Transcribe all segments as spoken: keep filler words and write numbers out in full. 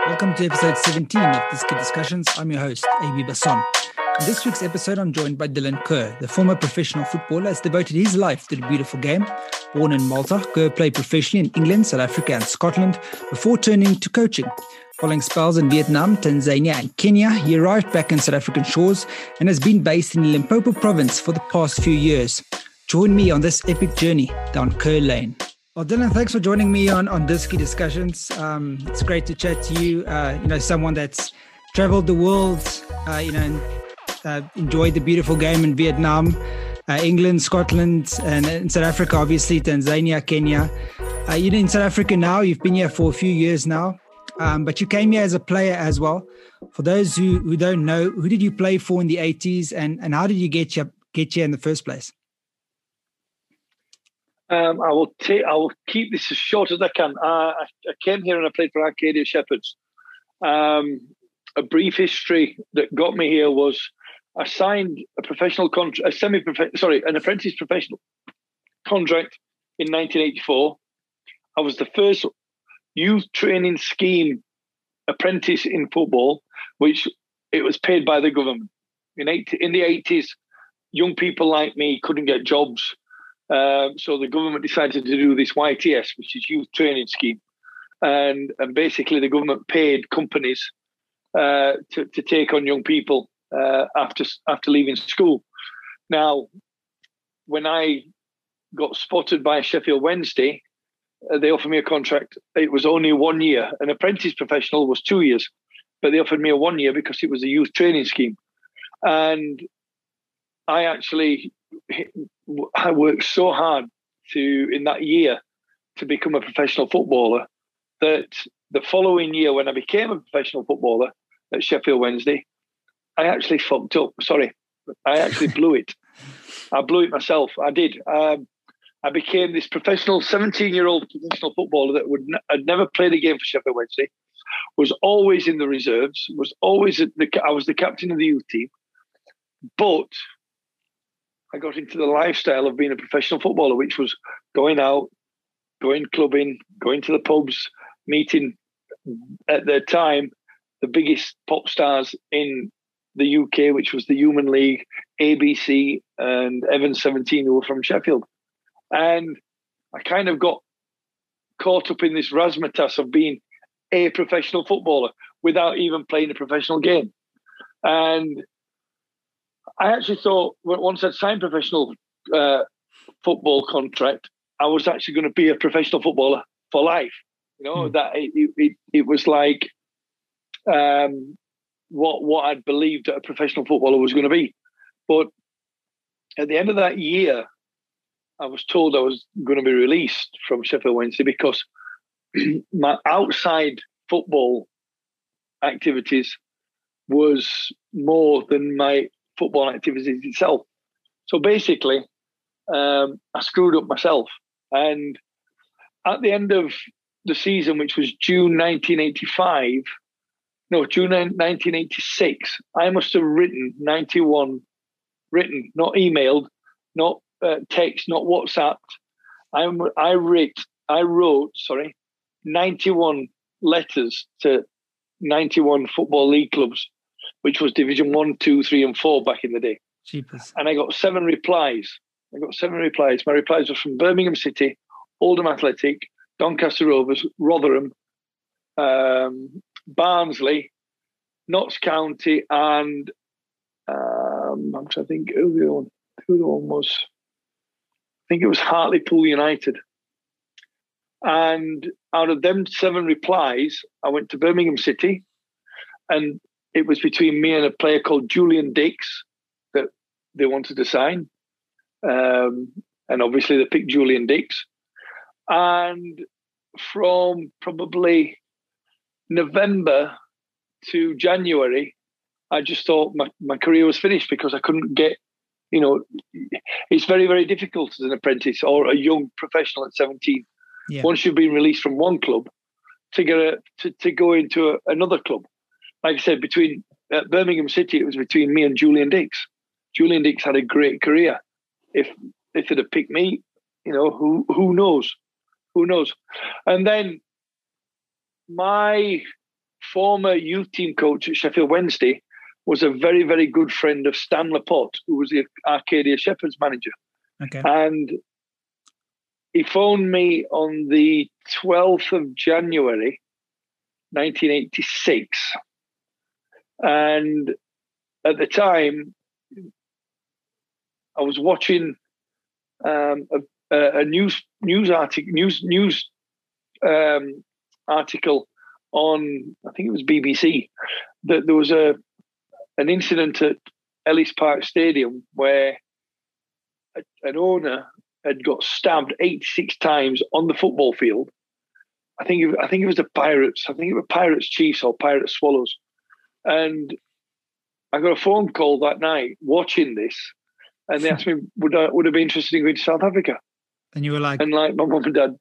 Welcome to episode seventeen of Diski Discussions. I'm your host, A B Basson. In this week's episode, I'm joined by Dylan Kerr. The former professional footballer has devoted his life to the beautiful game. Born in Malta, Kerr played professionally in England, South Africa and Scotland before turning to coaching. Following spells in Vietnam, Tanzania and Kenya, he arrived back in South African shores and has been based in Limpopo province for the past few years. Join me on this epic journey down Kerr Lane. Well, Dylan, thanks for joining me on, on Diski Discussions. Um, it's great to chat to you. Uh, you know, someone that's traveled the world, uh, you know, and, uh, enjoyed the beautiful game in Vietnam, uh, England, Scotland, and in South Africa, obviously, Tanzania, Kenya. Uh, you're in South Africa now. You've been here for a few years now, um, but you came here as a player as well. For those who, who don't know, who did you play for in the eighties, and, and how did you get you, get here in the first place? Um, I will take. I will keep this as short as I can. Uh, I, I came here and I played for Arcadia Shepherds. Um, a brief history that got me here was I signed a professional contract, a semi sorry, an apprentice professional contract in nineteen eighty-four. I was the first youth training scheme apprentice in football, which it was paid by the government. In eighty, in the eighties, young people like me couldn't get jobs. Um, so the government decided to do this Y T S, which is Youth Training Scheme, and and basically the government paid companies uh, to to take on young people uh, after after leaving school. Now, when I got spotted by Sheffield Wednesday, uh, they offered me a contract. It was only one year. An apprentice professional was two years, but they offered me a one year because it was a youth training scheme, and I actually. I worked so hard to in that year to become a professional footballer that the following year, when I became a professional footballer at Sheffield Wednesday, I actually fucked up. Sorry, I actually blew it. I blew it myself. I did. Um, I became this professional seventeen-year-old professional footballer that would n- had never played a game for Sheffield Wednesday, was always in the reserves, was always at the. I was the captain of the youth team, but I got into the lifestyle of being a professional footballer, which was going out, going clubbing, going to the pubs, meeting at the time the biggest pop stars in the U K, which was the Human League, A B C, and Evans seventeen, who were from Sheffield. And I kind of got caught up in this razzmatazz of being a professional footballer without even playing a professional game. And I actually thought once I'd signed professional uh, football contract, I was actually going to be a professional footballer for life. You know, mm. that it, it, it was like um, what what I'd believed that a professional footballer was going to be. But at the end of that year, I was told I was going to be released from Sheffield Wednesday because my outside football activities was more than my football activities itself. So basically, um, I screwed up myself. And at the end of the season, which was June nineteen eighty-five, no, June nineteen eighty-six, I must have written ninety-one, written, not emailed, not uh, text, not WhatsApped. I, I, writ, I wrote, sorry, ninety-one letters to ninety-one football league clubs, which was Division One, Two, Three, and Four back in the day. Jeepers. And I got seven replies. I got seven replies. My replies were from Birmingham City, Oldham Athletic, Doncaster Rovers, Rotherham, um, Barnsley, Notts County, and um, I'm trying to think who the one, who the one was. I think it was Hartlepool United. And out of them seven replies, I went to Birmingham City, and it was between me and a player called Julian Dix that they wanted to sign. Um, and obviously they picked Julian Dix. And from probably November to January, I just thought my, my career was finished because I couldn't get, you know, it's very, very difficult as an apprentice or a young professional at seventeen. Yeah. Once you've been released from one club to get a, to, to go into a, another club. Like I said, between uh, Birmingham City, it was between me and Julian Dix. Julian Dix had a great career. If if they'd have picked me, you know, who who knows? Who knows? And then my former youth team coach at Sheffield Wednesday was a very, very good friend of Stan Laporte, who was the Arcadia Shepherds manager. Okay. And he phoned me on the twelfth of January, nineteen eighty-six. And at the time, I was watching um, a, a news news article news news um, article on, I think it was B B C, that there was a an incident at Ellis Park Stadium where a, an owner had got stabbed eighty-six times on the football field. I think it, I think it was the Pirates. I think it was Pirates Chiefs or Pirates Swallows. And I got a phone call that night watching this, and they asked me, would I would I be interested in going to South Africa? And you were like, and like my mum and dad.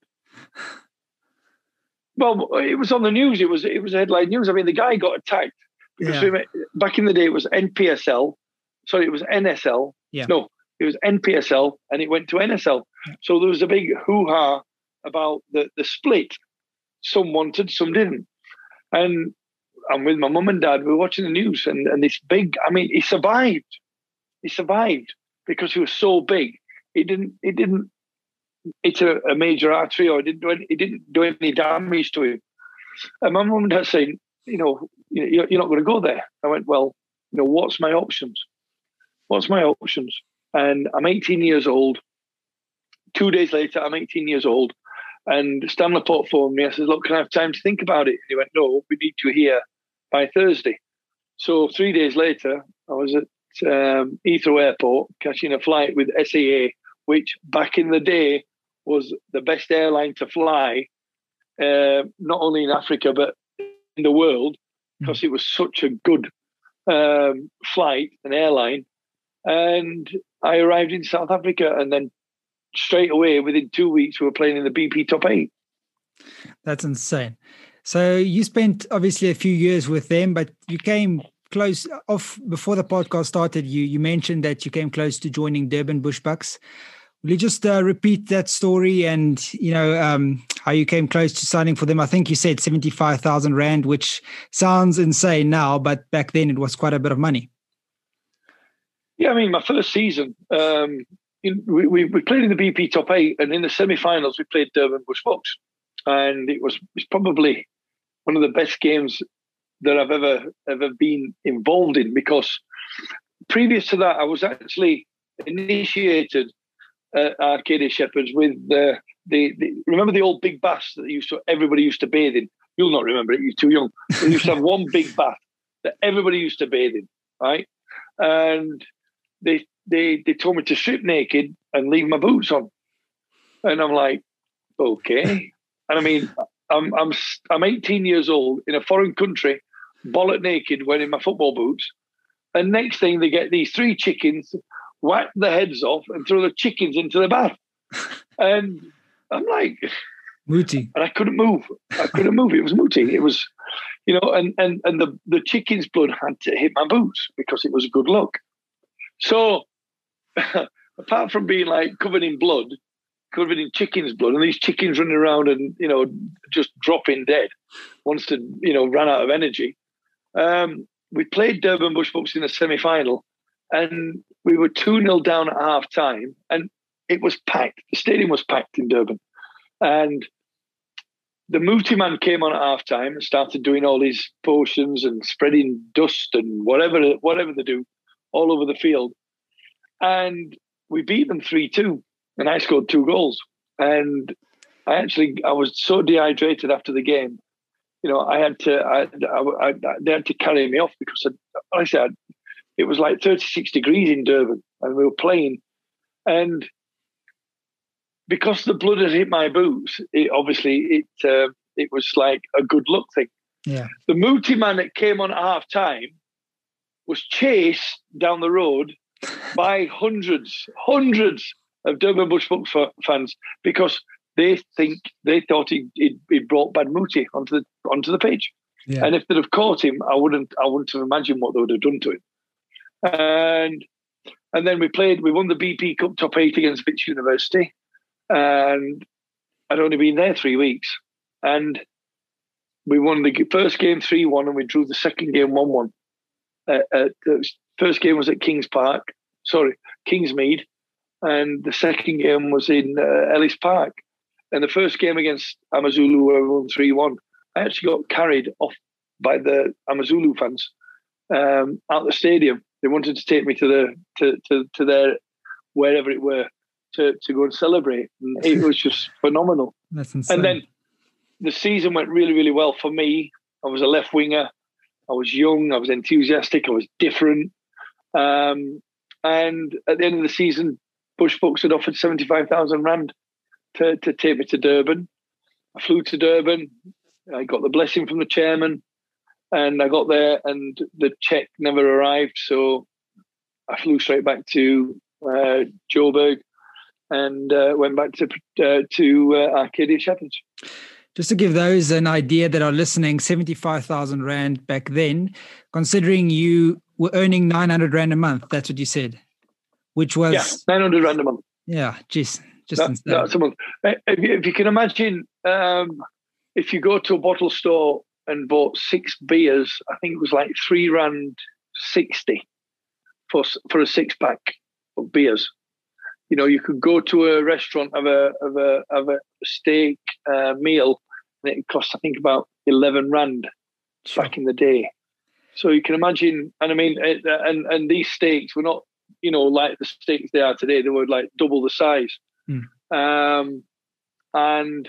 Well, it was on the news. It was it was headline news. I mean, the guy got attacked because yeah. we, back in the day it was N P S L. Sorry, it was N S L. Yeah. No, it was N P S L, and it went to N S L. Yeah. So there was a big hoo-ha about the the split. Some wanted, some didn't. And I'm with my mum and dad. We were watching the news, and, and this big. I mean, he survived. He survived because he was so big. He didn't. He didn't. It's a, a major artery, or it didn't do any, it didn't do any damage to him. And my mum and dad saying, you know, you're, you're not going to go there. I went, well, you know, what's my options? What's my options? And I'm eighteen years old. Two days later, I'm eighteen years old. And Stan Laporte phoned me. I said, look, can I have time to think about it? And he went, no, we need you here by Thursday. So three days later, I was at um, Heathrow Airport catching a flight with S A A, which back in the day was the best airline to fly, uh, not only in Africa, but in the world, because mm. it was such a good um, flight, an airline. And I arrived in South Africa, and then straight away, within two weeks, we were playing in the B P Top Eight. That's insane. So you spent obviously a few years with them, but you came close off before the podcast started. You you mentioned that you came close to joining Durban Bushbucks. Will you just uh, repeat that story and, you know, um, how you came close to signing for them? I think you said seventy-five thousand Rand, which sounds insane now, but back then it was quite a bit of money. Yeah, I mean, my first season, um, in, we, we we played in the B P Top Eight, and in the semi-finals we played Durban Bushbucks, and it was it's probably one of the best games that I've ever ever been involved in, because previous to that I was actually initiated at Arcadia Shepherds with the, the the remember the old big baths that used to everybody used to bathe in. You'll not remember it; you're too young. We used to have one big bath that everybody used to bathe in, right? And they they they told me to strip naked and leave my boots on, and I'm like, okay. And I mean, I'm I'm I'm eighteen years old in a foreign country, bollock naked, wearing my football boots, and next thing they get these three chickens, whack the heads off, and throw the chickens into the bath, and I'm like, Muti, and I couldn't move. I couldn't move. It was Muti. It was, you know, and and and the the chicken's blood had to hit my boots because it was a good look. So, apart from being like covered in blood, covered in chicken's blood, and these chickens running around and, you know, just dropping dead once they, you know, ran out of energy. Um, we played Durban Bushbucks in the semi-final, and we were two nil down at half time, and it was packed. The stadium was packed in Durban. And the Muti man came on at half time and started doing all these potions and spreading dust and whatever whatever they do all over the field. And we beat them three two, and I scored two goals. And I actually, I was so dehydrated after the game. You know, I had to, I, I, I they had to carry me off because, I, I said, it was like thirty-six degrees in Durban, and we were playing. And because the blood had hit my boots, it, obviously it uh, it was like a good luck thing. Yeah. The Muti man that came on at half time was chased down the road by hundreds, hundreds of Durban Bushbucks fans because they think they thought he he, he brought bad Muti onto the onto the pitch. Yeah. And if they'd have caught him, I wouldn't I wouldn't have imagined what they would have done to him. And and then we played. We won the B P Cup Top Eight against Wits University, and I'd only been there three weeks. And we won the first game three one and we drew the second game one one. Uh, uh, the first game was at Kings Park, sorry, Kingsmead, and the second game was in uh, Ellis Park. And the first game against Amazulu, where we won three one, I actually got carried off by the Amazulu fans um, out the stadium. They wanted to take me to the to to, to their wherever it were to, to go and celebrate. And it was just phenomenal. That's insane. And then the season went really, really well for me. I was a left winger. I was young. I was enthusiastic. I was different. Um, and at the end of the season, Bush Books had offered seventy-five thousand rand to, to take me to Durban. I flew to Durban. I got the blessing from the chairman, and I got there, and the cheque never arrived. So I flew straight back to uh, Joburg and uh, went back to uh, to uh, Arcadia Shepherds. Just to give those an idea that are listening, seventy-five thousand rand back then, considering you were earning nine hundred rand a month, that's what you said, which was... Yeah, nine hundred rand a month. Yeah, just, just that, insane. That's a month. If you, if you can imagine, um, if you go to a bottle store and bought six beers, I think it was like three rand sixty for, for a six-pack of beers. You know, you could go to a restaurant, have a of a of a steak uh, meal, and it cost I think about eleven rand Sure. back in the day. So you can imagine, and I mean, it, and and these steaks were not, you know, like the steaks they are today. They were like double the size, mm. um, and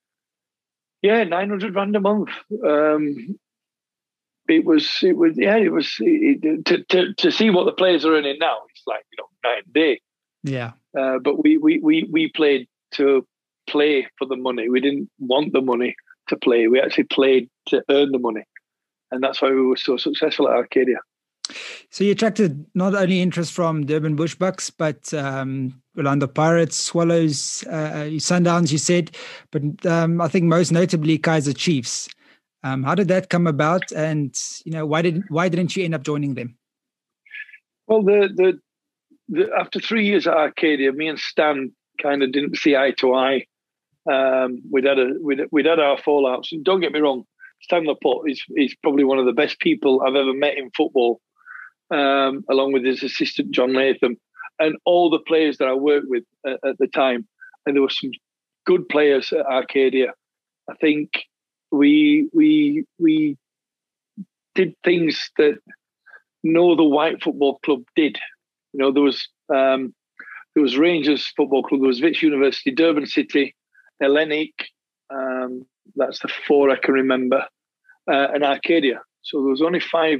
yeah, nine hundred rand a month. Um, it was, it was, yeah, it was it, to to to see what the players are earning now. It's like, you know, night and day. Yeah. Uh, but we, we, we, we played to play for the money. We didn't want the money to play. We actually played to earn the money. And that's why we were so successful at Arcadia. So you attracted not only interest from Durban Bushbucks, but um, Orlando Pirates, Swallows, uh, Sundowns, you said, but um, I think most notably Kaizer Chiefs. Um, how did that come about? And, you know, why didn't, why didn't you end up joining them? Well, the, the, The, after three years at Arcadia, me and Stan kind of didn't see eye to eye. Um, we'd had a we'd, we'd had our fallouts. And don't get me wrong, Stan Laporte is is probably one of the best people I've ever met in football, um, along with his assistant John Latham, and all the players that I worked with at, at the time. And there were some good players at Arcadia. I think we we we did things that no other white football club did. You know, there was um, there was Rangers Football Club, there was Wits University, Durban City, Hellenic, um, that's the four I can remember, uh, and Arcadia. So there was only five,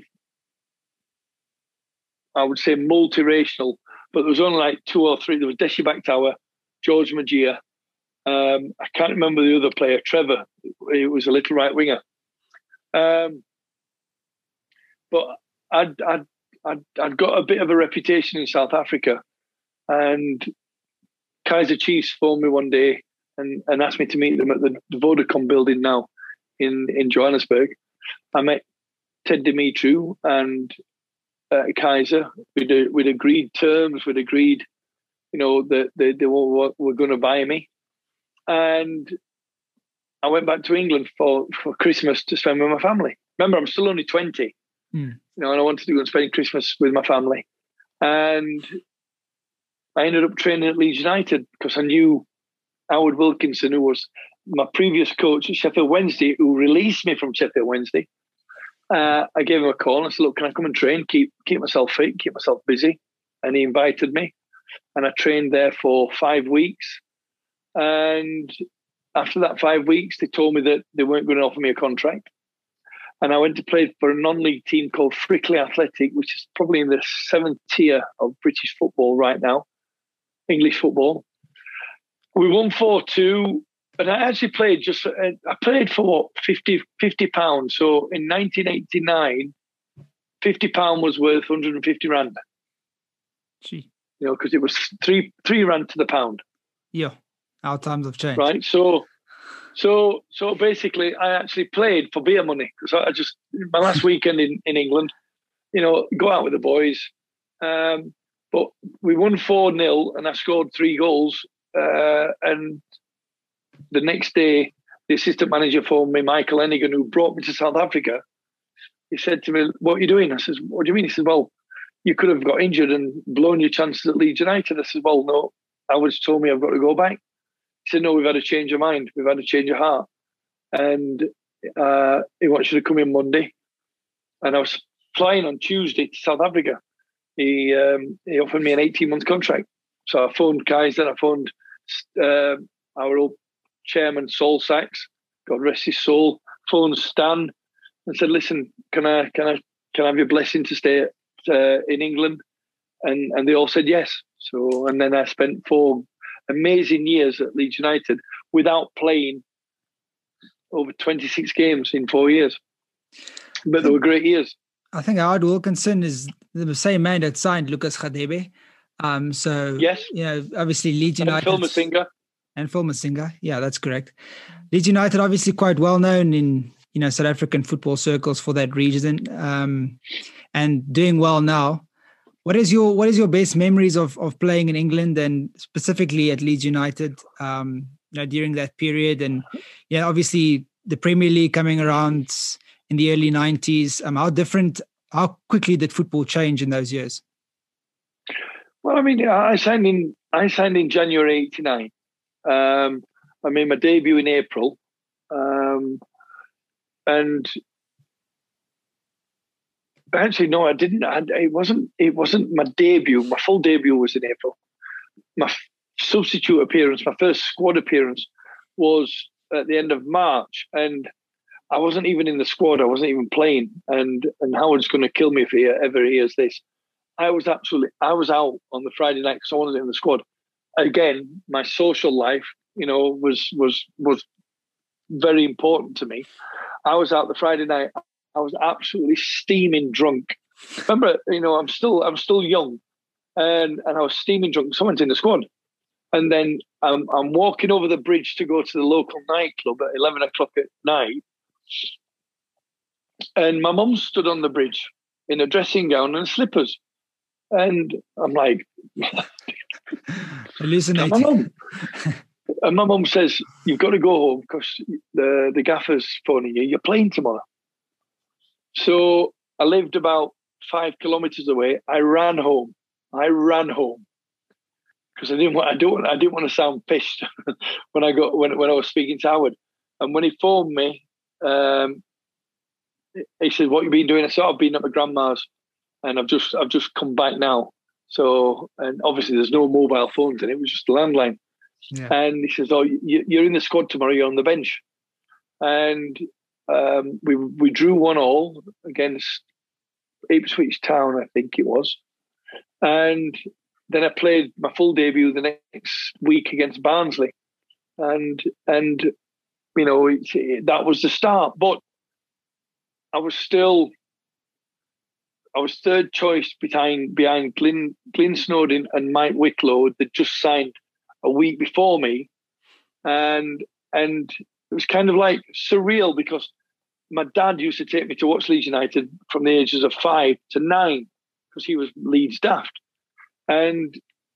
I would say, multiracial, but there was only like two or three. There was Deshi Backtower, George Magia. Um, I can't remember the other player, Trevor. He was a little right winger. Um, but I'd, I'd I'd, I'd got a bit of a reputation in South Africa, and Kaizer Chiefs phoned me one day and, and asked me to meet them at the, the Vodacom building now in, in Johannesburg. I met Ted Dimitru and uh, Kaizer. We'd, we'd agreed terms, we'd agreed, you know, that they, they were, were going to buy me. And I went back to England for, for Christmas to spend with my family. Remember, I'm still only twenty. Mm. You know, and I wanted to go and spend Christmas with my family. And I ended up training at Leeds United because I knew Howard Wilkinson, who was my previous coach at Sheffield Wednesday, who released me from Sheffield Wednesday. Uh, I gave him a call and I said, look, can I come and train, keep keep myself fit, keep myself busy? And he invited me. And I trained there for five weeks. And after that five weeks, they told me that they weren't going to offer me a contract. And I went to play for a non-league team called Frickley Athletic, which is probably in the seventh tier of British football right now, English football. We won four two, and I actually played just, I played for what, fifty, fifty pounds. So in nineteen eighty-nine, fifty pounds was worth one hundred fifty rand. Gee. You know, because it was three, three rand to the pound. Yeah, our times have changed. Right, so... So, so basically, I actually played for beer money because I just my last weekend in, in England, you know, go out with the boys. Um, but we won four nil, and I scored three goals. Uh, and the next day, the assistant manager for me, Michael Ennigan, who brought me to South Africa, he said to me, "What are you doing?" I said, "What do you mean?" He said, "Well, you could have got injured and blown your chances at Leeds United." I said, "Well, no, I was told me I've got to go back." He said, "No, we've had a change of mind. We've had a change of heart. And uh, he wants you to come in Monday." And I was flying on Tuesday to South Africa. He um, he offered me an eighteen-month contract. So I phoned Kaiser, I phoned uh, our old chairman, Saul Sachs, God rest his soul, phoned Stan and said, "Listen, can I can I can I have your blessing to stay uh, in England?" And and they all said yes. So and then I spent four amazing years at Leeds United without playing over twenty-six games in four years. But they were great years. I think Howard Wilkinson is the same man that signed Lucas Radebe. Um, so, yes, you know, obviously Leeds United. And Phil Masinga. And Phil Masinga. Yeah, that's correct. Leeds United, obviously quite well known in, you know, South African football circles for that region, um, and doing well now. What is your What is your best memories of of playing in England and specifically at Leeds United, um, you know, during that period? And, yeah, obviously the Premier League coming around in the early nineties. Um, how different, how quickly did football change in those years? Well, I mean, I signed in I signed in January eighty-nine. Um, I made my debut in April, um, and actually, no, I didn't. I, it wasn't. It wasn't my debut. My full debut was in April. My substitute appearance, my first squad appearance, was at the end of March, and I wasn't even in the squad. I wasn't even playing. And and Howard's going to kill me if he ever hears this. I was absolutely. I was out on the Friday night because I wasn't in the squad. Again, my social life, you know, was was was very important to me. I was out the Friday night. I was absolutely steaming drunk. Remember, you know, I'm still I'm still young, and and I was steaming drunk. Someone's in the squad, and then I'm I'm walking over the bridge to go to the local nightclub at eleven o'clock at night, and my mum stood on the bridge in a dressing gown and slippers, and I'm like, hallucinating. My mum, and my mum says, "You've got to go home because the the gaffer's phoning you. You're playing tomorrow." So I lived about five kilometers away. I ran home. I ran home because I didn't want. I don't. I didn't want to sound pissed when I got when when I was speaking to Howard. And when he phoned me, um, he said, "What you been doing?" I said, "I've been at my grandma's, and I've just I've just come back now." So, and obviously there's no mobile phones, and it was just a landline. Yeah. And he says, "Oh, you, you're in the squad tomorrow. You're on the bench." And Um, we we drew one all against Ipswich Town, I think it was, and then I played my full debut the next week against Barnsley, and and you know it, it, that was the start. But I was still I was third choice behind behind Glyn Glyn Snowden and Mike Wicklow that just signed a week before me, and and it was kind of like surreal because my dad used to take me to watch Leeds United from the ages of five to nine because he was Leeds daft. And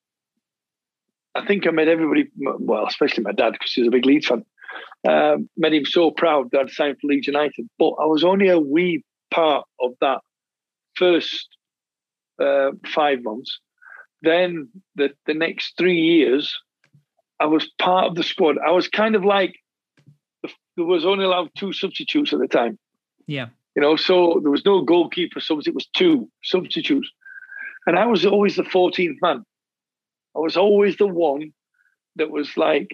I think I made everybody, well, especially my dad, because he was a big Leeds fan, um, made him so proud that I'd signed for Leeds United. But I was only a wee part of that first uh, five months. Then the, the next three years, I was part of the squad. I was kind of like, there was only allowed two substitutes at the time. Yeah. You know, so there was no goalkeeper subs. It was two substitutes. And I was always the fourteenth man. I was always the one that was like,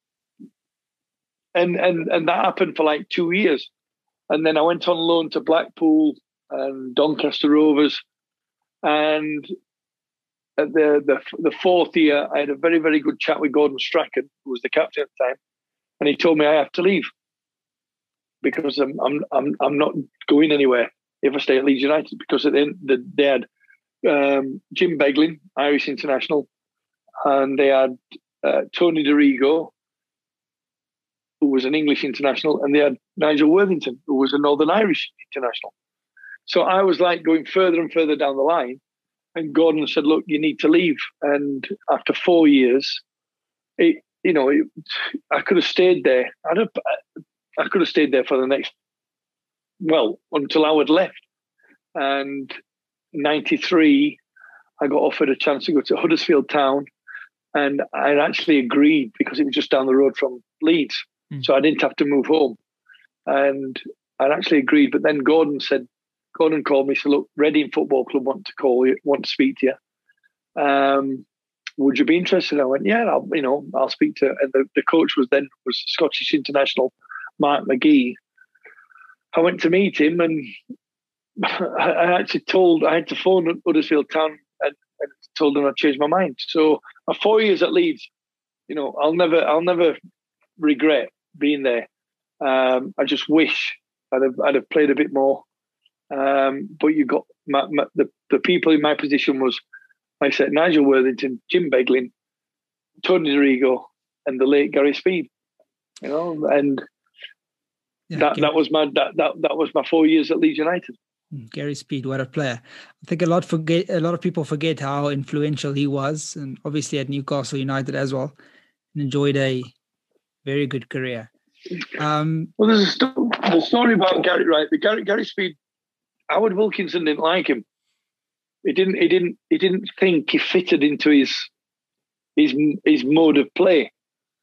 and and and that happened for like two years. And then I went on loan to Blackpool and Doncaster Rovers. And at the, the, the fourth year, I had a very, very good chat with Gordon Strachan, who was the captain at the time. And he told me I have to leave because I'm I'm I'm I'm not going anywhere if I stay at Leeds United, because at the end the, they had um, Jim Beglin, Irish international, and they had uh, Tony DeRigo, who was an English international, and they had Nigel Worthington, who was a Northern Irish international. So I was like going further and further down the line, and Gordon said, "Look, you need to leave." And after four years, it. You know, it, I could have stayed there. I'd have I could have stayed there for the next, well, until Howard left. And ninety-three, I got offered a chance to go to Huddersfield Town, and I actually agreed because it was just down the road from Leeds. Mm. So I didn't have to move home. And I actually agreed. But then Gordon said, Gordon called me, said, look, Reading Football Club want to call you, want to speak to you. Um, would you be interested? I went, yeah, I'll, you know, I'll speak to, and the, the coach was then was Scottish international Mark McGee. I went to meet him, and I, I actually told, I had to phone Huddersfield Town and, and told them I'd changed my mind. So my four years at Leeds, you know, I'll never, I'll never regret being there. Um, I just wish I'd have, I'd have played a bit more. Um, but you got my, my, the the people in my position was, like I said, Nigel Worthington, Jim Beglin, Tony Dorigo, and the late Gary Speed. You know, and yeah, that Gary. that was my that, that that was my four years at Leeds United. Gary Speed, what a player! I think a lot forget a lot of people forget how influential he was, and obviously at Newcastle United as well, and enjoyed a very good career. Um, well, there's a, sto- a story about Gary, right? The Gary Gary Speed. Howard Wilkinson didn't like him. He didn't. He didn't. He didn't think he fitted into his his his mode of play.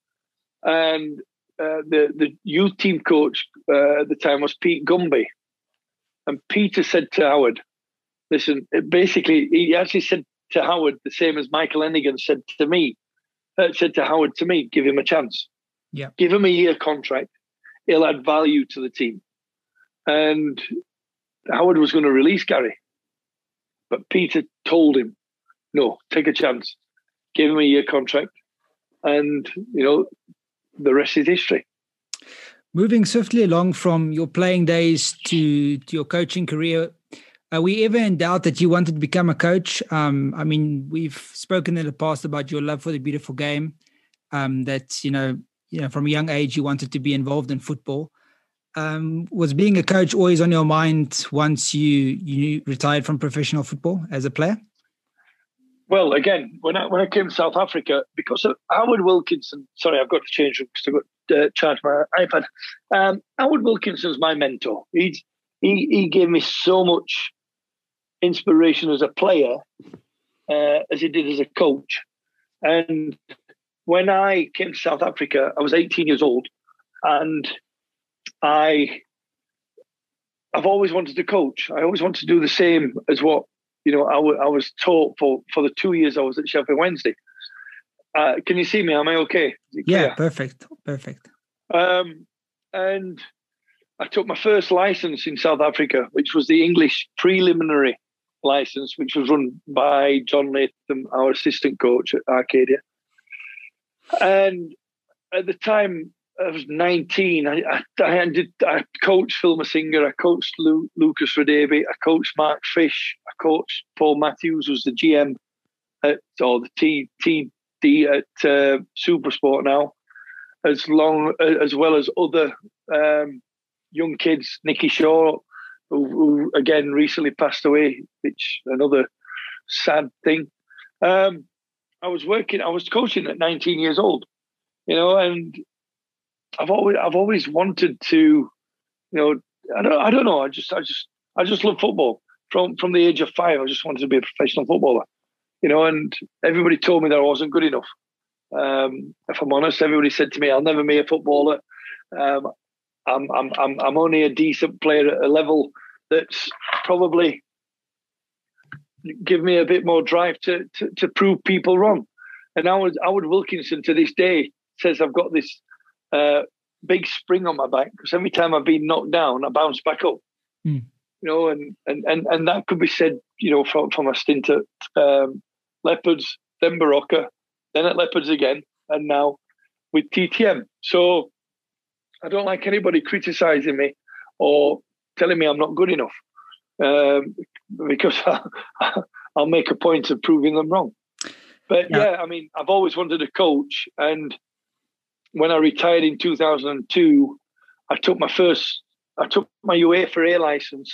And uh, the the youth team coach uh, at the time was Pete Gumby, and Peter said to Howard, "Listen." Basically, he actually said to Howard the same as Michael Hennigan said to me. Uh, said to Howard to me, "Give him a chance. Yeah, give him a year contract. He'll add value to the team." And Howard was going to release Gary, but Peter told him, no, take a chance, give him a year contract, and, you know, the rest is history. Moving swiftly along from your playing days to, to your coaching career, are we ever in doubt that you wanted to become a coach? Um, I mean, we've spoken in the past about your love for the beautiful game, um, that, you know, you know, from a young age, you wanted to be involved in football. Um, was being a coach always on your mind once you you retired from professional football as a player? Well, again, when I when I came to South Africa, because of Howard Wilkinson, sorry, I've got to change room because I've got to uh, charge my iPad. Um, Howard Wilkinson's my mentor. He, he, he gave me so much inspiration as a player uh, as he did as a coach. And when I came to South Africa, I was eighteen years old, and I, I've always wanted to coach. I always wanted to do the same as what, you know, I, w- I was taught for, for the two years I was at Sheffield Wednesday. Uh, can you see me? Am I okay? Yeah, perfect. Perfect. Um, and I took my first license in South Africa, which was the English preliminary license, which was run by John Latham, our assistant coach at Arcadia. And at the time, I was nineteen. I I, I, did, I coached Phil Masinga. I coached Lu, Lucas Radebe. I coached Mark Fish. I coached Paul Matthews, who's the G M at, or the T T D at uh, Supersport now, as long as well as other um, young kids. Nicky Shaw, who, who again recently passed away, which another sad thing. Um, I was working. I was coaching at nineteen years old, you know, and I've always, I've always wanted to, you know, I don't, I don't know. I just, I just, I just love football from from the age of five. I just wanted to be a professional footballer, you know. And everybody told me that I wasn't good enough. Um, if I'm honest, everybody said to me, "I'll never be a footballer. Um, I'm, I'm, I'm, I'm only a decent player at a level that's probably give me a bit more drive to to, to prove people wrong." And Howard, Howard Wilkinson to this day says I've got this Uh, big spring on my back because every time I've been knocked down, I bounce back up. Mm. You know, and, and and and that could be said, you know, from from a stint at um, Leopards, then Barocca, then at Leopards again, and now with T T M. So I don't like anybody criticising me or telling me I'm not good enough, um, because I'll make a point of proving them wrong. But yeah. yeah, I mean, I've always wanted to coach, and when I retired in two thousand two, I took my first, I took my UEFA A license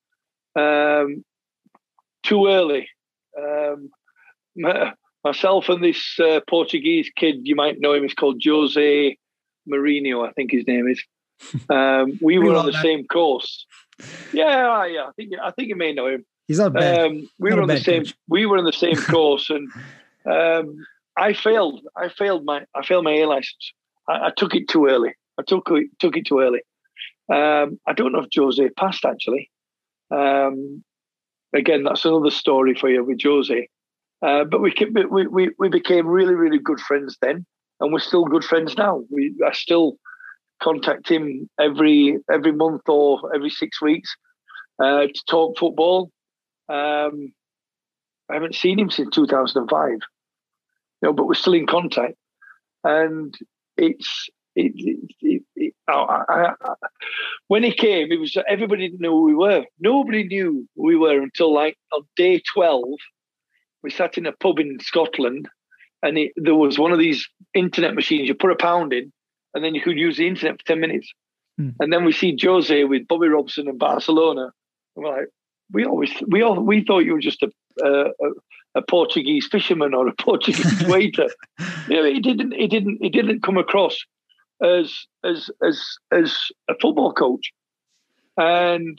um, too early. Um, my, myself and this uh, Portuguese kid, you might know him, he's called Jose Mourinho, I think his name is. Um, we were well, on the man. same course. Yeah, yeah. I think I think you may know him. He's not bad. Um, we not were on the same. Coach. We were on the same course, and um, I failed. I failed my. I failed my A license. I, I took it too early. I took it took it too early. Um, I don't know if Jose passed actually. Um, again, that's another story for you with Jose. Uh, but we, we we we became really really good friends then, and we're still good friends now. We I still contact him every every month or every six weeks uh, to talk football. Um, I haven't seen him since two thousand five, you know, but we're still in contact, and it's. It, it, it, it, I, I, I, when he came, it was everybody didn't know who we were. Nobody knew who we were until like on day twelve. We sat in a pub in Scotland, and it, there was one of these internet machines. You put a pound in, and then you could use the internet for ten minutes. Hmm. And then we see Jose with Bobby Robson in Barcelona. And we're like, we always we all we thought you were just a a, a Portuguese fisherman or a Portuguese waiter. You know, he didn't he didn't he didn't come across as as as as a football coach. And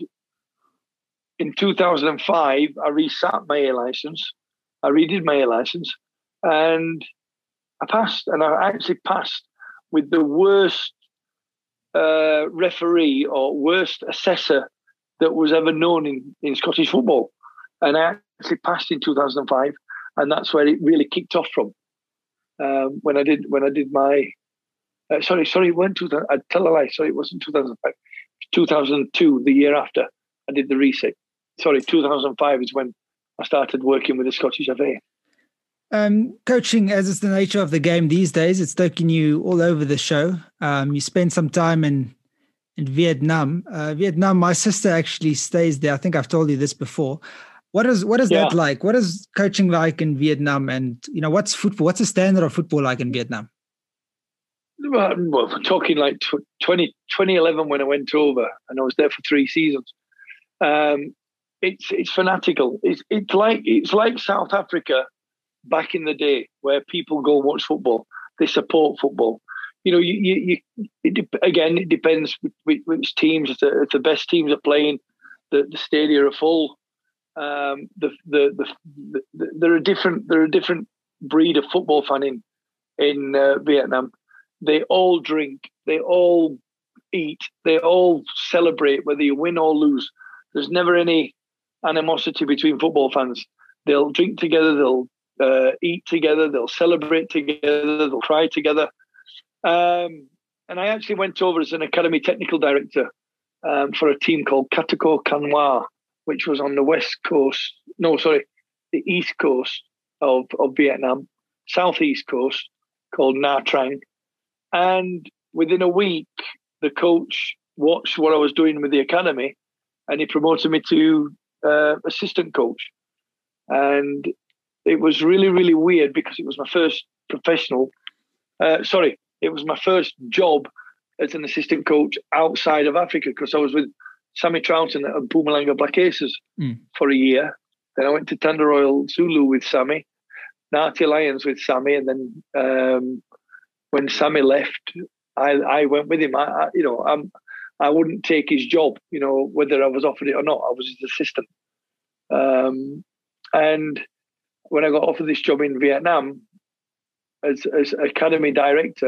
in two thousand five, I resat my A license. I redid my A license, and I passed. And I actually passed with the worst uh, referee or worst assessor that was ever known in, in Scottish football. And I actually passed in two thousand five, and that's where it really kicked off from. Um, when I did when I did my Uh, sorry, sorry, it wasn't two thousand. I tell a lie. Sorry, it wasn't two thousand five. two thousand two, the year after, I did the reset. Sorry, two thousand five is when I started working with the Scottish F A. Um, coaching, as it's the nature of the game these days, it's taking you all over the show. Um, you spend some time in in Vietnam. Uh, Vietnam, my sister actually stays there. I think I've told you this before. What is what is Yeah. that like? What is coaching like in Vietnam? And you know, what's football? What's the standard of football like in Vietnam? Well, we're talking like twenty, twenty eleven when I went over, and I was there for three seasons. Um, it's it's fanatical. It's it's like it's like South Africa back in the day, where people go and watch football. They support football. You know, you you, you it, again, it depends which, which teams. If the, if the best teams are playing, the the stadia are full. Um, the, the, the the the there are different there are a different breed of football fan in in uh, Vietnam. They all drink, they all eat, they all celebrate whether you win or lose. There's never any animosity between football fans. They'll drink together, they'll uh, eat together, they'll celebrate together, they'll cry together. Um, and I actually went over as an academy technical director um, for a team called Cataco Canoa, which was on the west coast, no, sorry, the east coast of, of Vietnam, southeast coast, called Nha Trang. And within a week, the coach watched what I was doing with the academy, and he promoted me to uh, assistant coach. And it was really, really weird because it was my first professional. Uh, sorry, it was my first job as an assistant coach outside of Africa, because I was with Sammy Troughton at Mpumalanga Black Aces mm. for a year. Then I went to Thunder Royal Zulu with Sammy, Nati Lions with Sammy, and then. Um, When Sammy left, I, I went with him. I, I, you know, I'm, I wouldn't take his job, you know, whether I was offered it or not. I was his assistant. Um, and when I got offered this job in Vietnam as, as academy director,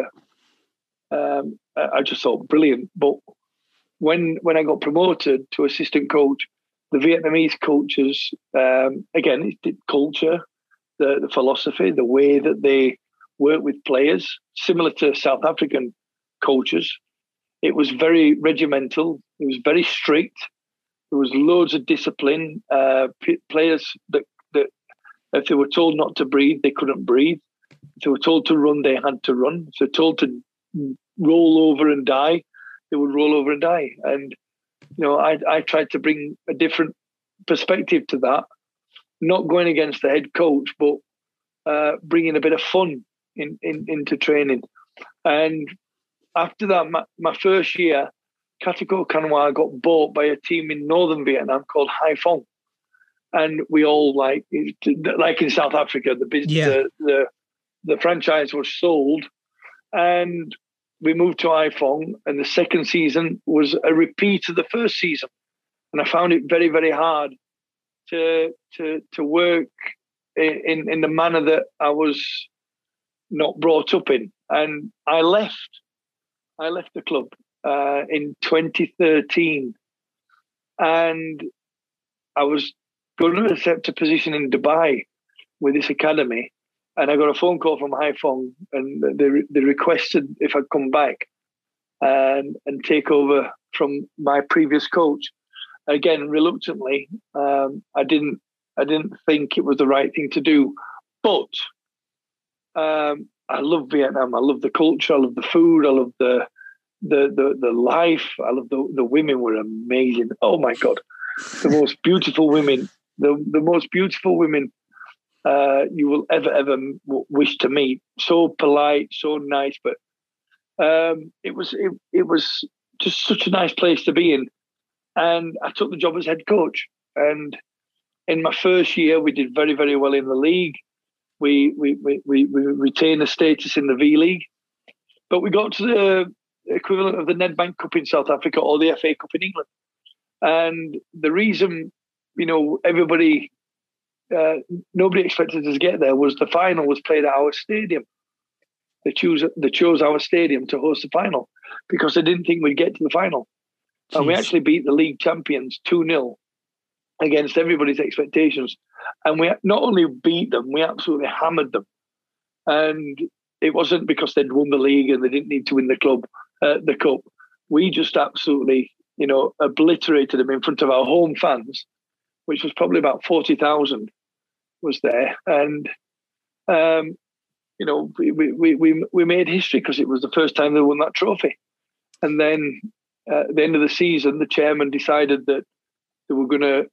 um, I just thought brilliant. But when when I got promoted to assistant coach, the Vietnamese coaches, um, again, it's the culture, the, the philosophy, the way that they work with players, similar to South African coaches. It was very regimental. It was very strict. There was loads of discipline. Uh, p- players that, that, if they were told not to breathe, they couldn't breathe. If they were told to run, they had to run. If they were told to roll over and die, they would roll over and die. And, you know, I, I tried to bring a different perspective to that, not going against the head coach, but uh, bringing a bit of fun In, in, into training. And after that, my, my first year, Cataco Canoa got bought by a team in northern Vietnam called Hai Phong. And we all, like like in South Africa, the business, yeah. the, the the franchise was sold. And we moved to Haiphong, and the second season was a repeat of the first season. And I found it very, very hard to to to work in, in the manner that I was not brought up in. And I left. I left the club uh, in twenty thirteen. And I was going to accept a position in Dubai with this academy. And I got a phone call from Haiphong, and they they requested if I'd come back and and take over from my previous coach. Again, reluctantly, um, I didn't I didn't think it was the right thing to do. But um, I love Vietnam. I love the culture. I love the food. I love the the the, the life. I love the the women were amazing. Oh my God, the most beautiful women. The the most beautiful women. Uh, you will ever, ever wish to meet. So polite, so nice, but um, it was it, it was just such a nice place to be in. And I took the job as head coach. And in my first year, we did very, very well in the league. We we we we, we retained the status in the V League, but we got to the equivalent of the Nedbank Cup in South Africa or the F A Cup in England. And the reason, you know, everybody. Uh, nobody expected us to get there was the final was played at our stadium. They choose they chose our stadium to host the final because they didn't think we'd get to the final. Jeez. And we actually beat the league champions two nil against everybody's expectations. And we not only beat them, we absolutely hammered them. And it wasn't because they'd won the league and they didn't need to win the club, uh, the cup. We just absolutely, you know, obliterated them in front of our home fans, which was probably about forty thousand. Was there, and um, you know, we we we we made history because it was the first time they won that trophy. And then uh, at the end of the season, the chairman decided that they were going to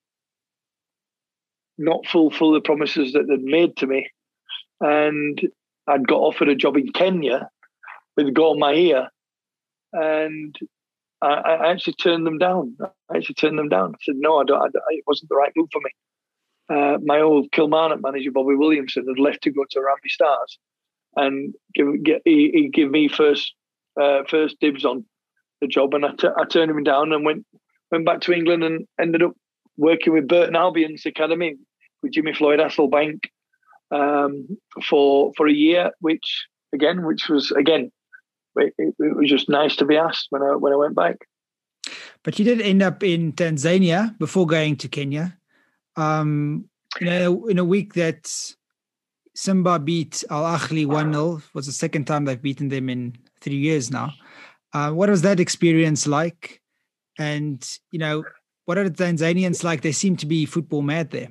not fulfill the promises that they'd made to me, and I'd got offered a job in Kenya with Gor Mahia, and I, I actually turned them down. I actually turned them down. I said no, I don't. I, it wasn't the right move for me. Uh, my old Kilmarnock manager, Bobby Williamson, had left to go to Ramsey Stars, and give, get, he, he gave me first uh, first dibs on the job, and I, t- I turned him down and went went back to England and ended up working with Burton Albion's academy with Jimmy Floyd Hasselbank um, for for a year, which again, which was again, it, it was just nice to be asked when I when I went back. But you did end up in Tanzania before going to Kenya. Um, you know, in a week that Simba beat Al Ahly one nil, was the second time they've beaten them in three years now. Uh, what was that experience like? And, you know, what are the Tanzanians like? They seem to be football mad there.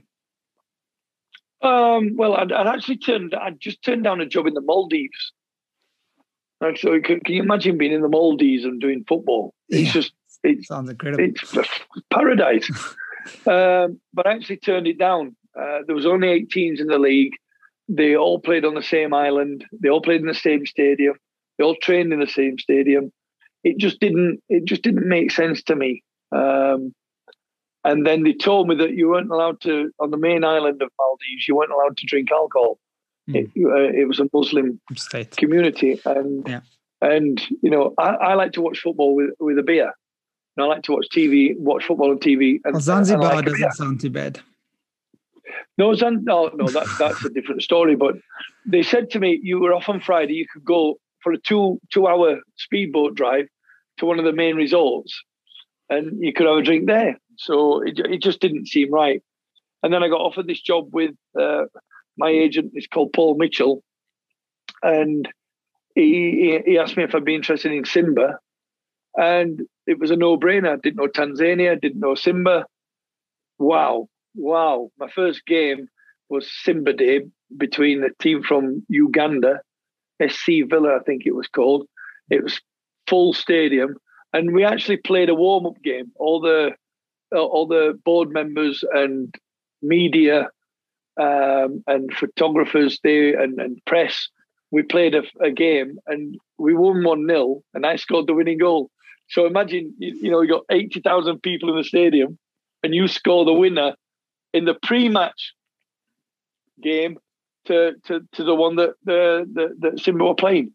Um, well, I'd, I'd actually turned, I'd just turned down a job in the Maldives. Like, so can, can you imagine being in the Maldives and doing football? It's yeah. just, it sounds incredible. It's paradise. Um, but I actually turned it down. Uh, there was only eight teams in the league. They all played on the same island. They all played in the same stadium. They all trained in the same stadium. It just didn't. It just didn't make sense to me. Um, and then they told me that you weren't allowed to on the main island of Maldives. You weren't allowed to drink alcohol. Mm. It, uh, it was a Muslim state community, and yeah. and you know I, I like to watch football with with a beer. And I like to watch T V, watch football on T V. And, well, Zanzibar and like doesn't it, yeah. sound too bad. No, Zan, no, no, that, that's a different story. But they said to me, you were off on Friday, you could go for a two, two-hour speedboat drive to one of the main resorts and you could have a drink there. So it, it just didn't seem right. And then I got offered this job with uh, my agent, it's called Paul Mitchell. And he, he asked me if I'd be interested in Simba. And it was a no-brainer. I didn't know Tanzania, didn't know Simba. Wow, wow. My first game was Simba Day between the team from Uganda, S C Villa, I think it was called. It was full stadium. And we actually played a warm-up game. All the all the board members and media um, and photographers they and, and press, we played a, a game and we won one nil and I scored the winning goal. So imagine, you know, you got eighty thousand people in the stadium and you score the winner in the pre-match game to, to, to the one that, the, the, that Simba were playing.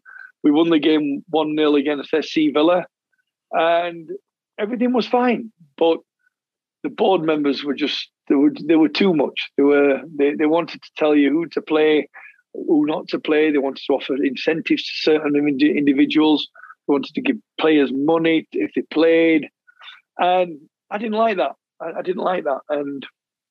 we won the game one nil against S C Villa, and everything was fine. But the board members were just they were they were too much. They were they, they wanted to tell you who to play, who not to play. They wanted to offer incentives to certain individuals. They wanted to give players money if they played, and I didn't like that. I, I didn't like that. And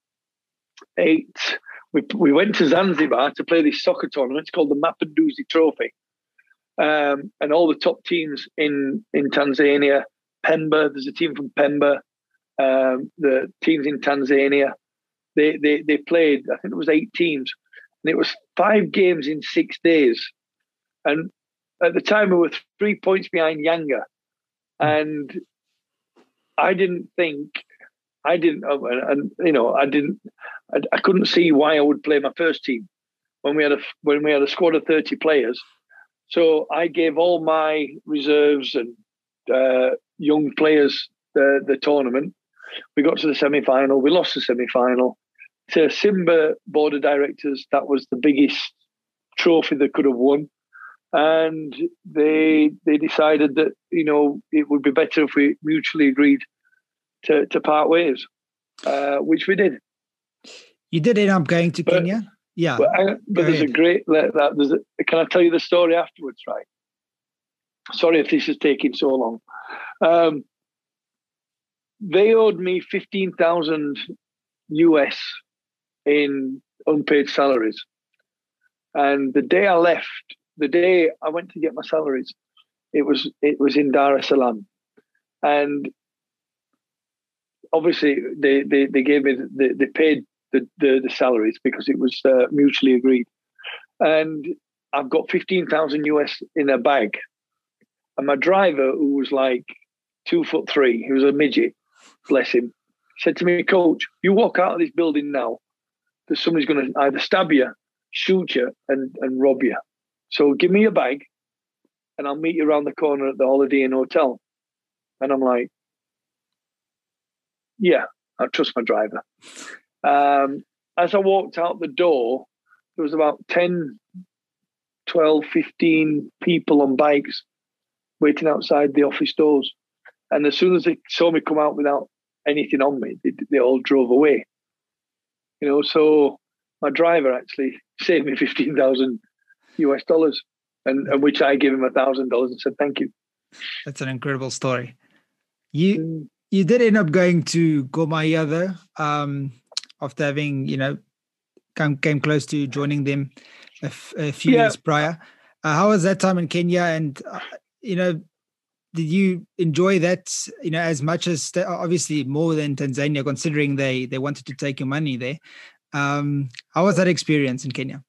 eight, we we went to Zanzibar to play this soccer tournament. It's called the Mapinduzi Trophy, um, and all the top teams in in Tanzania. Pemba, there's a team from Pemba. Um, the teams in Tanzania, they, they they played, I think it was eight teams, and it was five games in six days. And at the time, we were three points behind Yanga. And I didn't think, I didn't, and, and you know, I didn't, I, I couldn't see why I would play my first team when we had a when we had a squad of thirty players. So I gave all my reserves and uh, young players the the tournament. We got to the semi-final. We lost the semi-final. To Simba board of directors, that was the biggest trophy they could have won. And they they decided that, you know, it would be better if we mutually agreed to, to part ways, uh, which we did. You did end up going to but, Kenya? Yeah. But, I, but there's ahead. a great... That, there's a, can I tell you the story afterwards, right? Sorry if this is taking so long. Um, They owed me fifteen thousand U S in unpaid salaries. And the day I left, the day I went to get my salaries, it was it was in Dar es Salaam. And obviously they, they, they gave me, they, they paid the, the, the salaries because it was uh, mutually agreed. And I've got fifteen thousand U S in a bag. And my driver, who was like two foot three, he was a midget, bless him, said to me, "Coach, you walk out of this building now, because somebody's going to either stab you, shoot you, and, and rob you. So give me your bag, and I'll meet you around the corner at the Holiday Inn Hotel." And I'm like, yeah, I trust my driver. Um, as I walked out the door, there was about ten, twelve, fifteen people on bikes waiting outside the office doors. And as soon as they saw me come out without anything on me, they, they all drove away. You know, so my driver actually saved me fifteen thousand U S dollars, and, and which I gave him one thousand dollars and said, thank you. That's an incredible story. You mm. you did end up going to Gor Mahia though, um, after having, you know, come, came close to joining them a, f- a few yeah. years prior. Uh, how was that time in Kenya? And, uh, you know, did you enjoy that, you know, as much as, obviously more than Tanzania, considering they, they wanted to take your money there? Um, how was that experience in Kenya?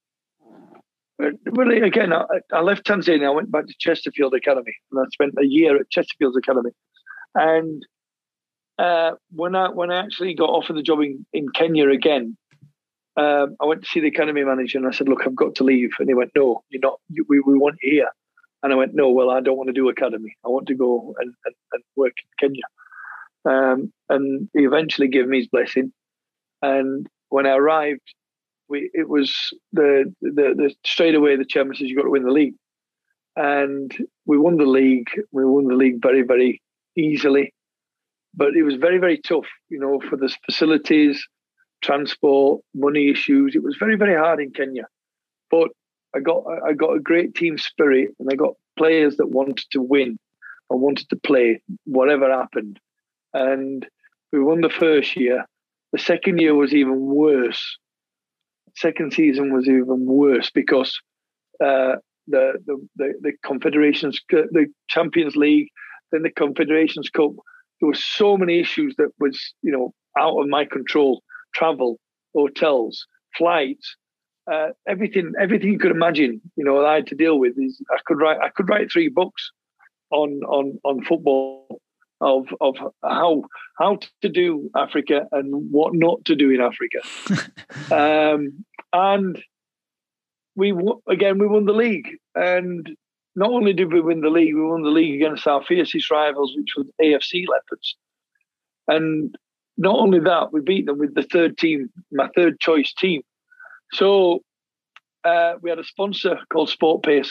Well, again, I, I left Tanzania. I went back to Chesterfield Academy, and I spent a year at Chesterfield Academy. And uh, when I when I actually got offered the job in, in Kenya again, um, I went to see the academy manager, and I said, "Look, I've got to leave." And he went, "No, you're not. You, we we want you here." And I went, "No, well, I don't want to do academy. I want to go and, and, and work in Kenya." Um, and he eventually gave me his blessing. And when I arrived, we it was the, the, the straight away the chairman says, "You've got to win the league." And we won the league. We won the league very, very easily. But it was very, very tough, you know, for the facilities, transport, money issues. It was very, very hard in Kenya. But I got I got a great team spirit, and I got players that wanted to win and wanted to play whatever happened. And we won the first year. The second year was even worse. Second season was even worse because uh, the, the the the Confederations, the Champions League, then the Confederations Cup. There were so many issues that was, you know, out of my control. Travel, hotels, flights. Uh, everything, everything you could imagine, you know, I had to deal with. Is I could write, I could write three books on on on football of of how how to do Africa and what not to do in Africa. um, and we again we won the league, and not only did we win the league, we won the league against our fiercest rivals, which was A F C Leopards. And not only that, we beat them with the third team, my third choice team. So uh, we had a sponsor called Sport Pacer,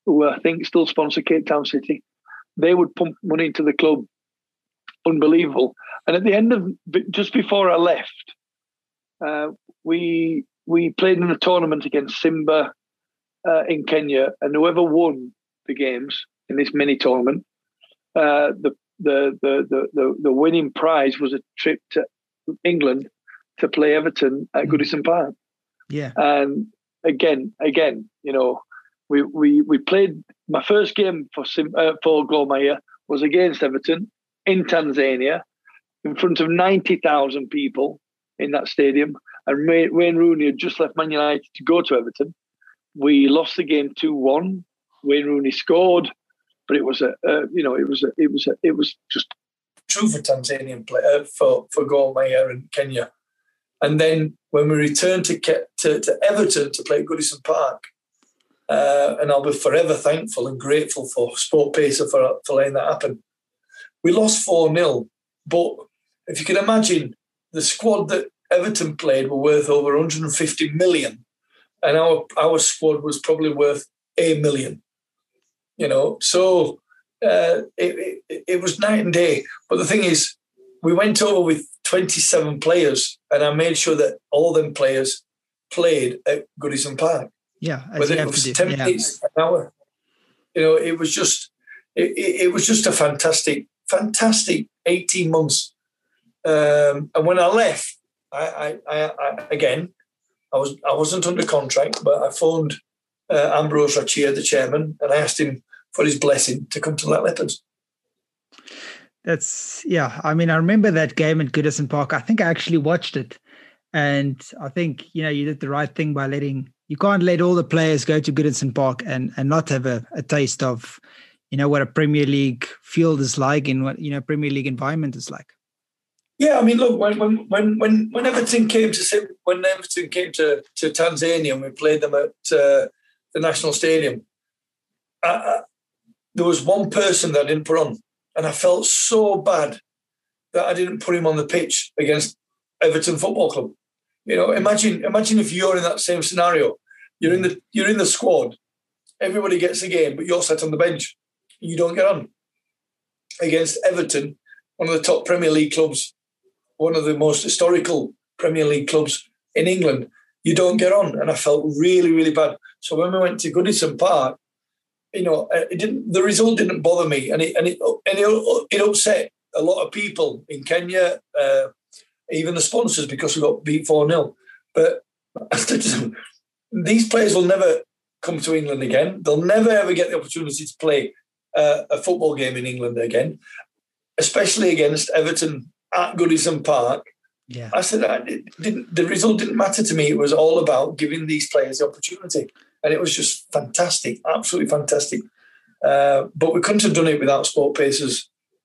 who I think still sponsor Cape Town City. They would pump money into the club, unbelievable. And at the end of just before I left, uh, we we played in a tournament against Simba uh, in Kenya, and whoever won the games in this mini tournament, uh, the, the the the the the winning prize was a trip to England to play Everton at Goodison Park. Yeah, and again, again, you know, we we we played. My first game for Sim, uh, for Gor Mahia was against Everton in Tanzania, in front of ninety thousand people in that stadium. And Wayne Rooney had just left Man United to go to Everton. We lost the game two one. Wayne Rooney scored, but it was a, uh, you know, it was a, it was a, it was just true for Tanzanian play uh, for for Gor Mahia and Kenya. And then when we returned to to, to Everton to play at Goodison Park, uh, and I'll be forever thankful and grateful for Sport Pacer for for letting that happen. We lost four nil, but if you can imagine, the squad that Everton played were worth over one hundred fifty million, and our our squad was probably worth a million. You know, so uh, it, it it was night and day. But the thing is, we went over with twenty-seven players, and I made sure that all them players played at Goodison Park. Yeah, as whether you it have was to do. ten Yeah. minutes, an hour. You know, it was just it, it, it was just a fantastic, fantastic eighteen months. Um, and when I left, I, I, I, I again, I was I wasn't under contract, but I phoned uh, Ambrose Rachia, the chairman, and I asked him for his blessing to come to Black Leopards. That's, yeah. I mean, I remember that game at Goodison Park. I think I actually watched it. And I think, you know, you did the right thing by letting, you can't let all the players go to Goodison Park and, and not have a, a taste of, you know, what a Premier League field is like and what, you know, Premier League environment is like. Yeah, I mean, look, when when when when, when Everton came to when Everton came to, to Tanzania and we played them at uh, the National Stadium, I, I, there was one person that I didn't put on, and I felt so bad that I didn't put him on the pitch against Everton Football Club. You know, imagine imagine if you're in that same scenario. You're in the you're in the squad. Everybody gets a game, but you're sat on the bench. You don't get on against Everton, one of the top Premier League clubs, one of the most historical Premier League clubs in England. You don't get on, and I felt really, really bad. So when we went to Goodison Park, you know, it didn't. The result didn't bother me, and it and it and it, it upset a lot of people in Kenya, uh, even the sponsors, because we got beat four nil. But these players will never come to England again. They'll never ever get the opportunity to play uh, a football game in England again, especially against Everton at Goodison Park. Yeah, I said I didn't. The result didn't matter to me. It was all about giving these players the opportunity, and it was just fantastic, absolutely fantastic. Uh, but we couldn't have done it without Sport Pacer's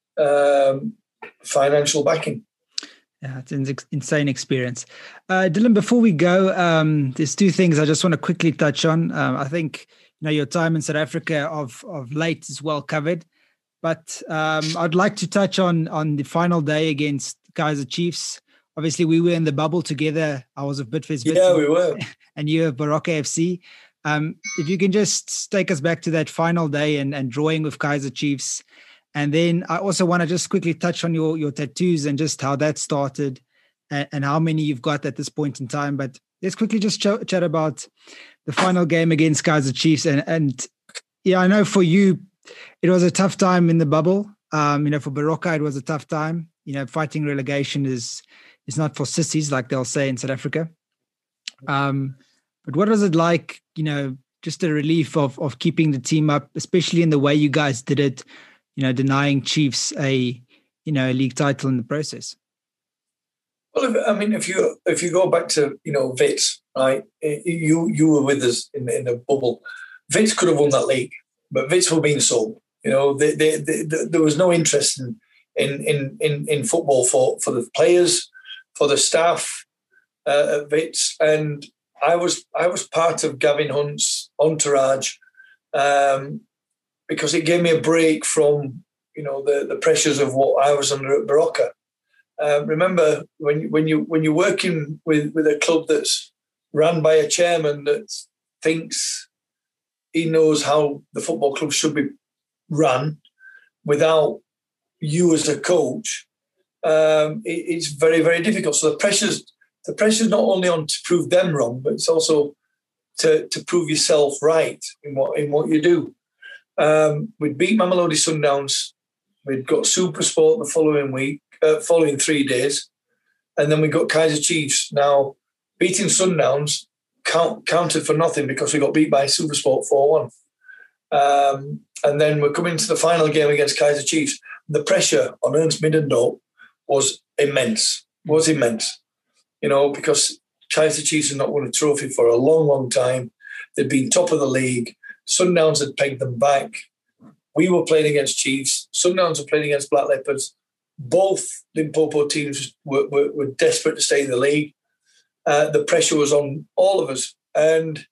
um, financial backing. Yeah, it's an insane experience. Uh, Dylan, before we go, um, there's two things I just want to quickly touch on. Um, I think you know your time in South Africa of of late is well covered, but um, I'd like to touch on on the final day against Kaizer Chiefs. Obviously, we were in the bubble together. I was of Bidvest, yeah, we were, and you of Baroka F C. Um, if you can just take us back to that final day and, and drawing with Kaizer Chiefs. And then I also want to just quickly touch on your, your tattoos and just how that started and, and how many you've got at this point in time. But let's quickly just ch- chat about the final game against Kaizer Chiefs. And, and yeah, I know for you, it was a tough time in the bubble. Um, you know, for Baroka, it was a tough time. You know, fighting relegation is is not for sissies, like they'll say in South Africa. Um, but what was it like, you know, just a relief of of keeping the team up, especially in the way you guys did it, you know, denying Chiefs a, you know, a league title in the process? Well, if, I mean, if you if you go back to, you know, Wits, right, you you were with us in, in the bubble. Wits could have won that league, but Wits were being sold. You know, they, they, they, they, there was no interest in in in in football for, for the players, for the staff uh, at Wits, and I was I was part of Gavin Hunt's entourage um, because it gave me a break from, you know, the, the pressures of what I was under at Baroka. Uh, remember when when you when you're working with, with a club that's run by a chairman that thinks he knows how the football club should be run without you as a coach. Um, it, it's very, very difficult. So the pressure's the pressure's not only on to prove them wrong, but it's also to to prove yourself right in what in what you do. Um, we'd beat Mamelodi Sundowns. We'd got SuperSport the following week, uh, following three days, and then we got Kaiser Chiefs. Now, beating Sundowns count, counted for nothing because we got beat by SuperSport four one. Um, and then we're coming to the final game against Kaiser Chiefs. The pressure on Ernst Middendorp was immense, was immense, you know, because Kaiser Chiefs had not won a trophy for a long, long time. They'd been top of the league. Sundowns had pegged them back. We were playing against Chiefs. Sundowns were playing against Black Leopards. Both Limpopo teams were, were, were desperate to stay in the league. Uh, the pressure was on all of us. And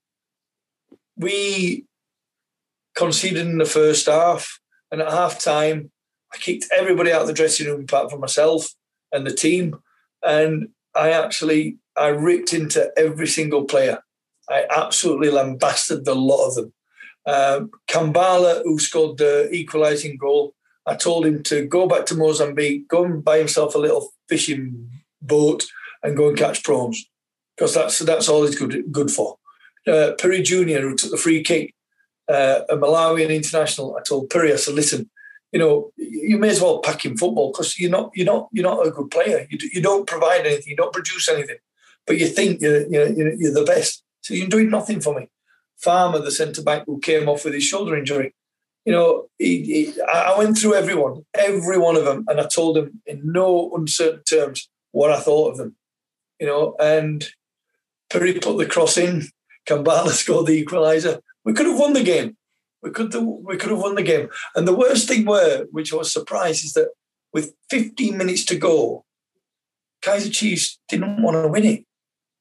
we conceded in the first half. And at half-time, I kicked everybody out of the dressing room apart from myself and the team. And I actually, I ripped into every single player. I absolutely lambasted the lot of them. Um, Kambala, who scored the equalising goal, I told him to go back to Mozambique, go and buy himself a little fishing boat and go and catch prawns, because that's that's all he's good good for. Uh, Piri Junior, who took the free kick, uh, a Malawian international, I told Piri, I said, listen, you know, you may as well pack in football because you're not you're not you're not a good player. You do, you don't provide anything, you don't produce anything, but you think you're you're, you're the best. So you're doing nothing for me. Farmer, the centre back who came off with his shoulder injury, you know, he, he, I went through everyone, every one of them, and I told them in no uncertain terms what I thought of them, you know. And Piri put the cross in. Kambala scored the equaliser. We could have won the game. We could have, we could have won the game. And the worst thing were, which I was surprised, is that with fifteen minutes to go, Kaiser Chiefs didn't want to win it.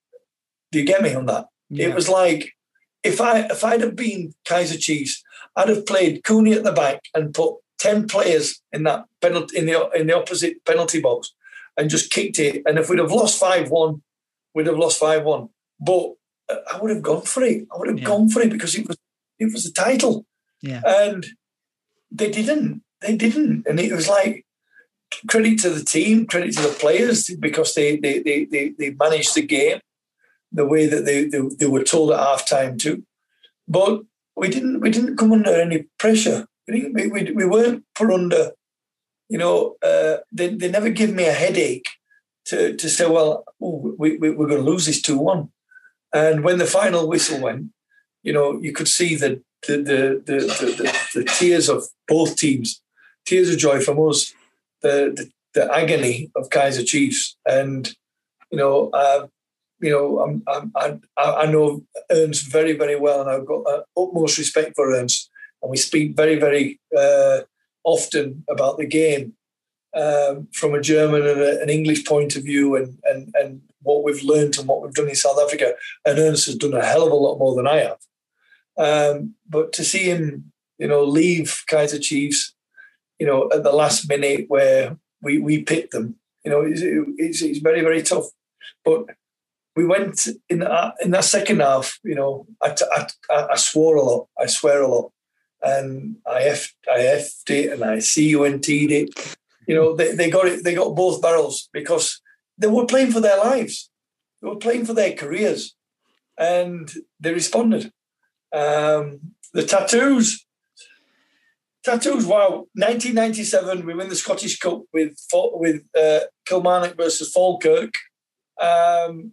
Do you get me on that? Yeah. It was like, if I if I'd have been Kaiser Chiefs, I'd have played Cooney at the back and put ten players in that penalty in the in the opposite penalty box and just kicked it. And if we'd have lost five one, we'd have lost five one. But I would have gone for it. I would have yeah. gone for it because it was it was a title. Yeah. And they didn't. They didn't. And it was like, credit to the team, credit to the players, because they they they they, they managed the game the way that they, they, they were told at half time too. But we didn't we didn't come under any pressure. We didn't, we, we, we weren't put under, you know, uh, they, they never give me a headache to, to say, well, ooh, we, we, we're going to lose this two one. And when the final whistle went, you know, you could see the the the the, the, the, the tears of both teams, tears of joy from us, the the, the agony of Kaiser Chiefs. And, you know, uh, You know, I'm, I'm, I, I know Ernst very, very well, and I've got uh, utmost respect for Ernst. And we speak very, very uh, often about the game um, from a German and a, an English point of view, and, and, and what we've learned and what we've done in South Africa. And Ernst has done a hell of a lot more than I have. Um, but to see him, you know, leave Kaiser Chiefs, you know, at the last minute where we, we picked them, you know, it's, it's, it's very, very tough. But we went in that, in that second half, you know, I, I, I swore a lot. I swear a lot. And I F'd, I F'd it and I C U N T'd it. You know, they, they got it. They got both barrels because they were playing for their lives. They were playing for their careers. And they responded. Um, the tattoos. Tattoos, wow. nineteen ninety-seven, we win the Scottish Cup with, with uh, Kilmarnock versus Falkirk. Um,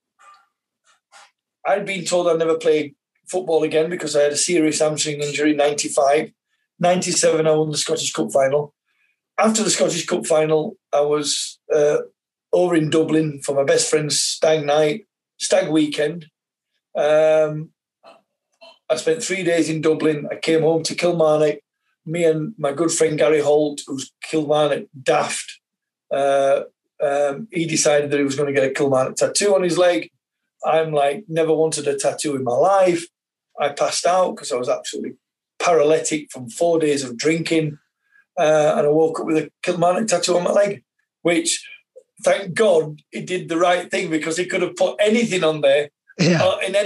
I'd been told I'd never play football again because I had a serious hamstring injury in ninety-five. ninety-seven, I won the Scottish Cup final. After the Scottish Cup final, I was uh, over in Dublin for my best friend's stag night, stag weekend. Um, I spent three days in Dublin. I came home to Kilmarnock. Me and my good friend Gary Holt, who's Kilmarnock daft, uh, um, he decided that he was going to get a Kilmarnock tattoo on his leg. I'm like, never wanted a tattoo in my life. I passed out because I was absolutely paralytic from four days of drinking. Uh, and I woke up with a Kilmarnock tattoo on my leg, which, thank God, he did the right thing because he could have put anything on there. Yeah. Uh, in any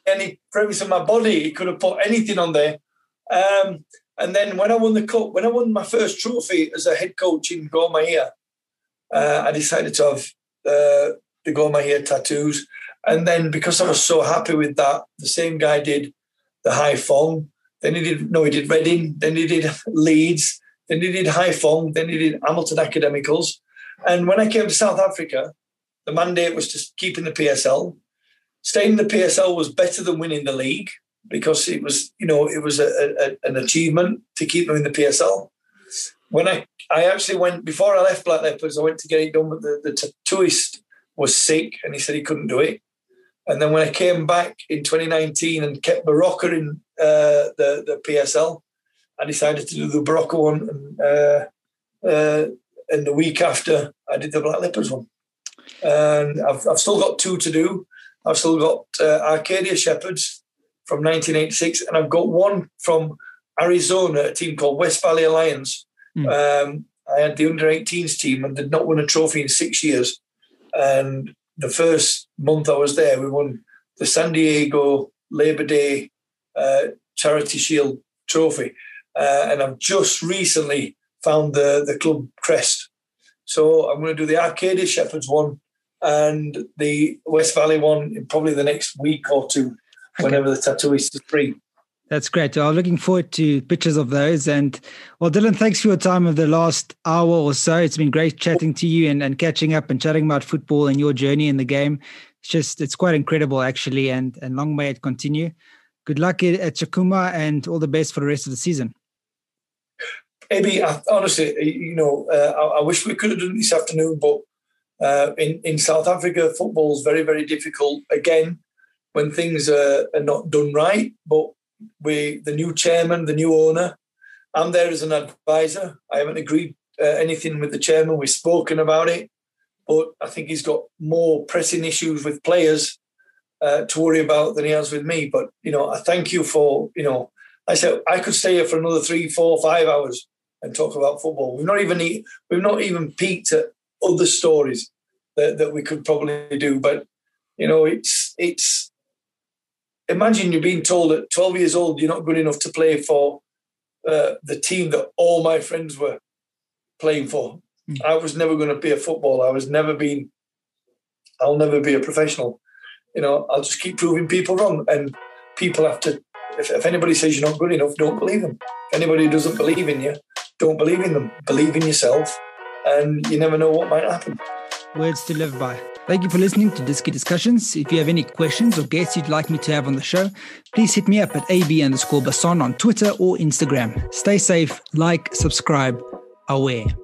any premise of my body. He could have put anything on there. Um, and then when I won the cup, when I won my first trophy as a head coach in Gor Mahia, uh, I decided to have uh, the Gor Mahia tattoos. And then because I was so happy with that, the same guy did the Haiphong. Then he did, no, he did Reading. Then he did Leeds. Then he did Haiphong. Then he did Hamilton Academicals. And when I came to South Africa, the mandate was to keep in the P S L. Staying in the P S L was better than winning the league because it was, you know, it was a, a, an achievement to keep them in the P S L. When I, I actually went, before I left Black Leopards, I went to get it done, but the, the tattooist was sick and he said he couldn't do it. And then when I came back in twenty nineteen and kept Barocca in uh, the, the P S L, I decided to do the Barocca one. And, uh, uh, and the week after, I did the Black Leopards one. And I've, I've still got two to do. I've still got uh, Arcadia Shepherds from nineteen eighty-six, and I've got one from Arizona, a team called West Valley Alliance. Mm. Um, I had the under eighteens team and did not win a trophy in six years. And the first month I was there, we won the San Diego Labor Day uh, Charity Shield Trophy. Uh, and I've just recently found the, the club crest. So I'm going to do the Arcadia Shepherds one and the West Valley one in probably the next week or two, whenever okay. the tattooist is free. That's great. I'm looking forward to pictures of those. And, well, Dylan, thanks for your time of the last hour or so. It's been great chatting to you and, and catching up and chatting about football and your journey in the game. It's just, it's quite incredible, actually, and, and long may it continue. Good luck at, at Chakuma and all the best for the rest of the season. Maybe, honestly, you know, uh, I, I wish we could have done it this afternoon, but uh, in, in South Africa, football is very, very difficult. Again, when things are, are not done right, but we, the new chairman, the new owner, I'm there as an advisor. I haven't agreed uh, anything with the chairman. We've spoken about it, but I think he's got more pressing issues with players uh, to worry about than he has with me. But, you know, I thank you for, you know, I said I could stay here for another three, four, five hours and talk about football. We've not even we've not even peeked at other stories that, that we could probably do. But, you know, it's it's. Imagine you're being told at twelve years old you're not good enough to play for uh, the team that all my friends were playing for. Mm. I was never going to be a footballer. I was never been, I'll never be a professional. You know, I'll just keep proving people wrong. And people have to, if, if anybody says you're not good enough, don't believe them. If anybody doesn't believe in you, don't believe in them. Believe in yourself and you never know what might happen. Words to live by. Thank you for listening to Disky Discussions. If you have any questions or guests you'd like me to have on the show, please hit me up at A B underscore Basson on Twitter or Instagram. Stay safe, like, subscribe, aware.